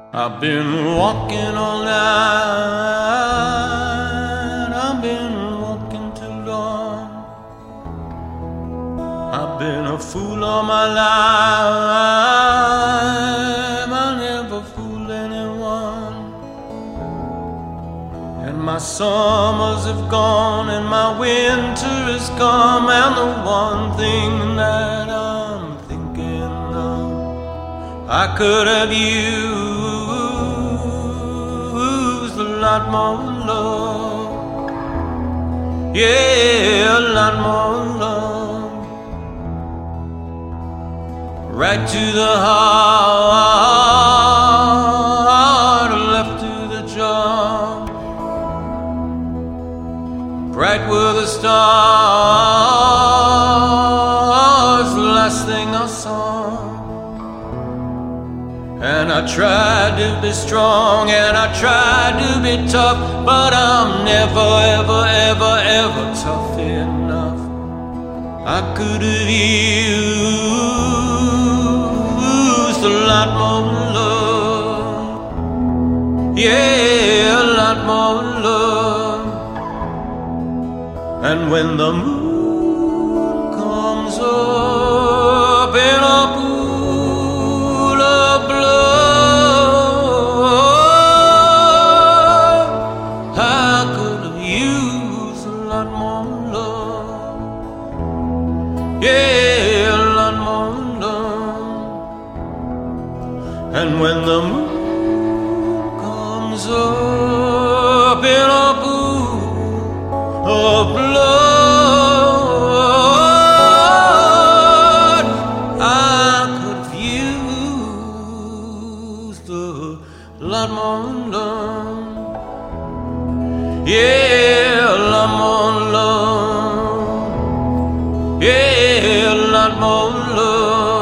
I've been walking all night, I've been walking too long. I've been a fool all my life, I never fool anyone. And my summers have gone and my winter has come, and the one thing that I'm thinking of, I could have used a lot more love, yeah, a lot more love. Right to the heart, left to the jaw. Bright were the stars, the last thing I saw. And I tried to be strong and I tried to be tough, but I'm never, ever, ever, ever tough enough. I could have used a lot more love, yeah, a lot more love. And when the moon comes up in a pool of blood, I could have used a lot more love, yeah, a lot more love. And when the moon comes up in a pool of blood, I could have used a lot more love, yeah, a lot more love, yeah, a lot more love.